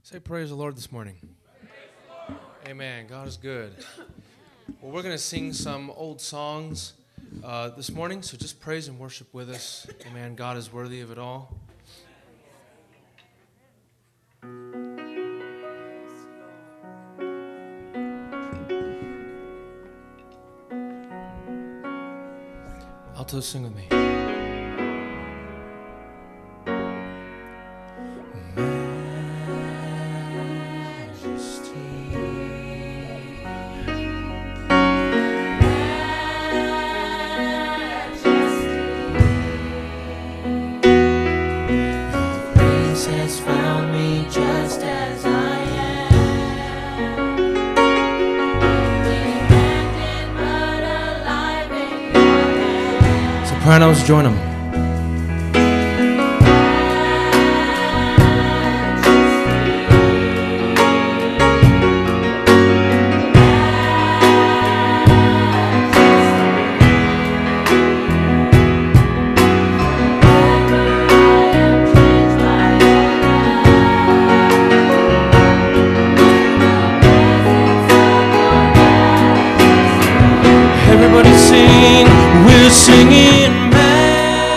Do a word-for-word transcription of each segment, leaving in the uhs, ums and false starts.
Say praise the Lord this morning. Amen. God is good. Well, we're going to sing some old songs uh, this morning, so just praise and worship with us. Amen. God is worthy of it all. Alto, sing with me. Sopranos, join them. Everybody sing, we're singing.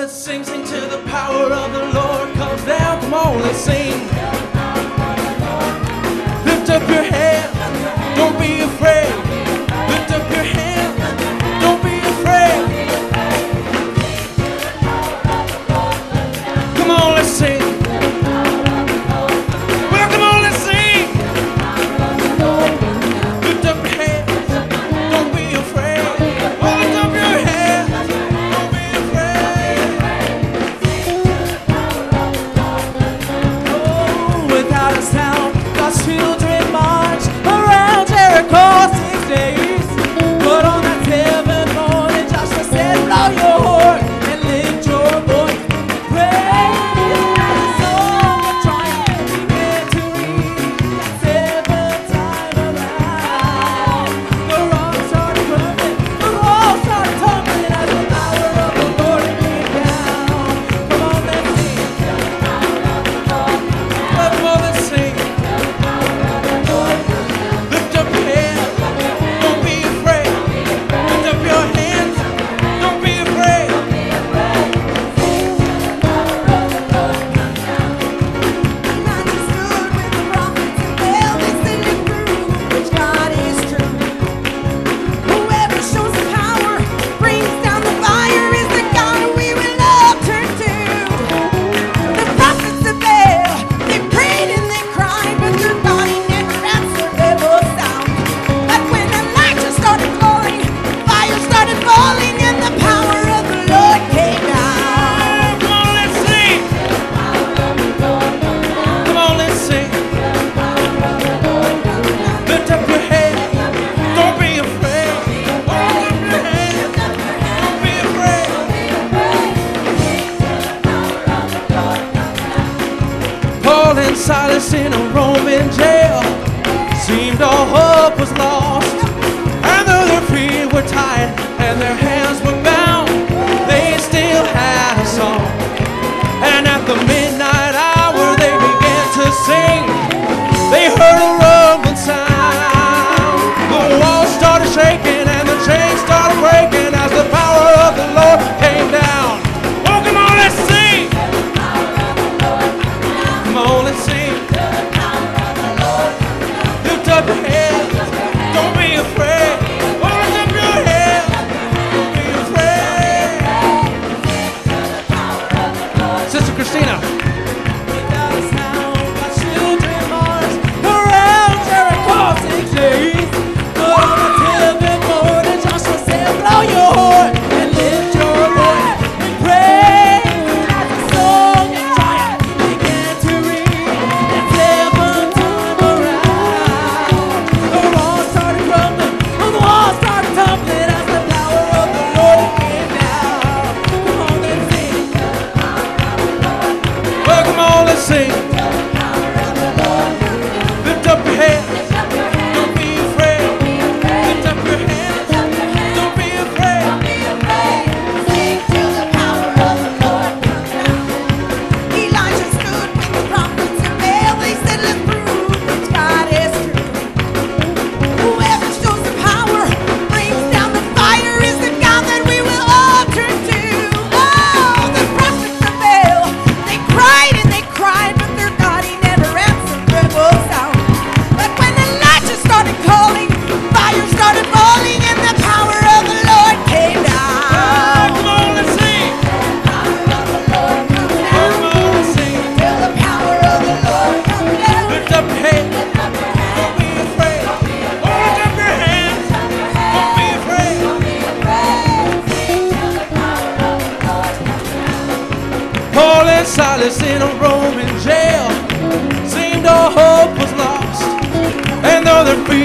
let's sing, sing till the power of the Lord comes down. Come on, let's sing. Lift up your hands, don't be afraid. Lift up your hands, don't be afraid. Come on, let's sing. Well, come on, let's sing. Lift up your hands, don't be afraid. Oh, lift up your hands, don't be afraid. Oh, without a sound, God's children march around Jericho six days. But on that seventh morning, Joshua said, blow your horn and lift your voice. Praise the song of triumph began to ring that seventh time around. The rocks started crumbling, the walls started tumbling as the power of the Lord came down. Come on, let's sing. Come on, let's sing. Lift up your hands, don't be afraid. Lift up your hands, don't be afraid. Whoever shows the power, brings down the fire, is the God we will all turn to. The prophets of Baal, they prayed and they cried, but their body never answered their sound. But when Elijah started calling, fire started falling, and the power of the Lord came down. Come on, let's sing. Come on, let's sing. Lift up your head, don't be afraid. Lift up your head, don't be afraid. Paul and Silas in a Roman jail, seemed all hope was lost. And though their feet were tied and their hands were bound, they still had a song. And at the midnight hour they began to sing. They heard a rumbling sound. The walls started shaking and the chains started breaking as the power of the Lord came down. Oh, come on, let's sing. Come on, let's sing. Lift up your head, don't be afraid. Oh, lift up your head, don't be afraid. Sister Christina. Without a sound, my children march around Jericho six days. But on the seventh morning, Joshua said, blow your horn and lift your voice and praise. As the song of triumph began to ring that seventh time around. The walls started crumbling, the walls started tumbling as the power of the Lord came down. Come on, let's sing. Well, come on, let's sing. Lift up your hands, don't be afraid. Lift up your hands, don't be afraid. Sing till the power of the Lord comes down. Elijah stood with the prophets of Baal. They said, let's prove that God is true. Whoever shows the power, brings down the fire, is the God that we will all turn to. Oh, the prophets of Baal, they cried and they cried, but their God, he never answered their sound. But when Elijah started calling, fire started falling, and the power of the Lord came down. Come on, let's sing. Power of the Lord comes Come down. on, let's sing. Till the power of the Lord comes down. Lift up your head, don't be afraid. Oh, lift up your hands, don't be afraid. Paul and Silas in a Roman jail, seemed all hope was lost. And though their feet